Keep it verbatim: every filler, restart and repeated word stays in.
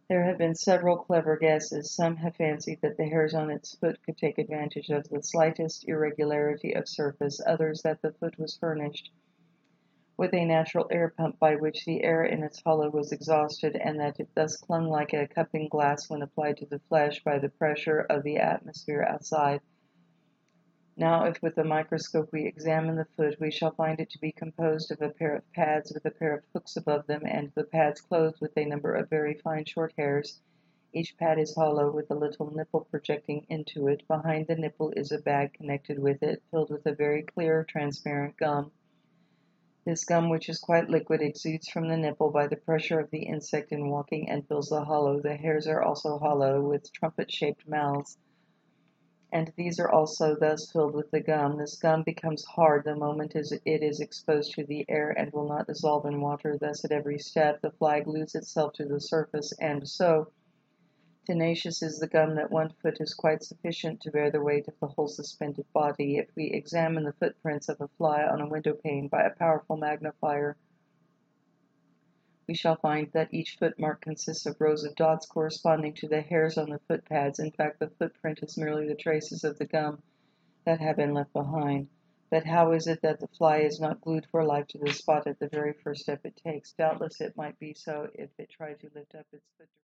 There have been several clever guesses. Some have fancied that the hairs on its foot could take advantage of the slightest irregularity of surface, others that the foot was furnished with a natural air pump by which the air in its hollow was exhausted, and that it thus clung like a cupping glass when applied to the flesh by the pressure of the atmosphere outside. Now, if with the microscope we examine the foot, we shall find it to be composed of a pair of pads with a pair of hooks above them, and the pads clothed with a number of very fine short hairs. Each pad is hollow, with a little nipple projecting into it. Behind the nipple is a bag connected with it, filled with a very clear, transparent gum. This gum, which is quite liquid, exudes from the nipple by the pressure of the insect in walking and fills the hollow. The hairs are also hollow, with trumpet-shaped mouths, and these are also thus filled with the gum. This gum becomes hard the moment it is exposed to the air, and will not dissolve in water. Thus, at every step, the fly glues itself to the surface, and so tenacious is the gum that one foot is quite sufficient to bear the weight of the whole suspended body. If we examine the footprints of a fly on a window pane by a powerful magnifier, we shall find that each footmark consists of rows of dots corresponding to the hairs on the footpads. In fact, the footprint is merely the traces of the gum that have been left behind. But how is it that the fly is not glued for life to the spot at the very first step it takes? Doubtless it might be so if it tried to lift up its foot.